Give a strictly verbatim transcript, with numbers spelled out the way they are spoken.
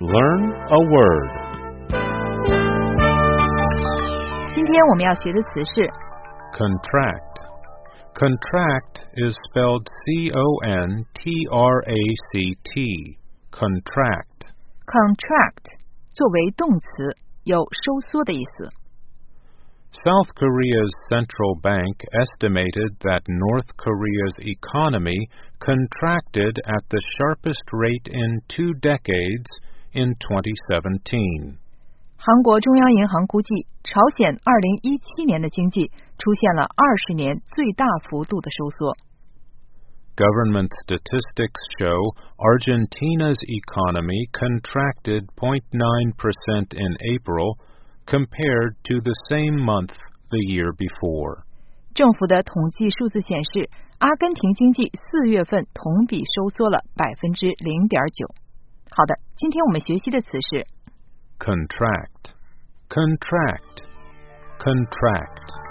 Learn a word. 今天我们要学的词是 Contract. Contract is spelled C O N T R A C T. Contract. contract 作为动词，有收缩的意思。 South Korea's central bank estimated that North Korea's economy contracted at the sharpest rate in two decades in twenty seventeen. 韩国中央银行估计，朝鲜二零一七年的经济出现了二十年最大幅度的收缩。 Government statistics show Argentina's economy contracted zero point nine percent in April compared to the same month the year before. 政府的统计数字显示，阿根廷经济四月份同比收缩了百分之零点九。好的，今天我们学习的词是 contract, contract, contract.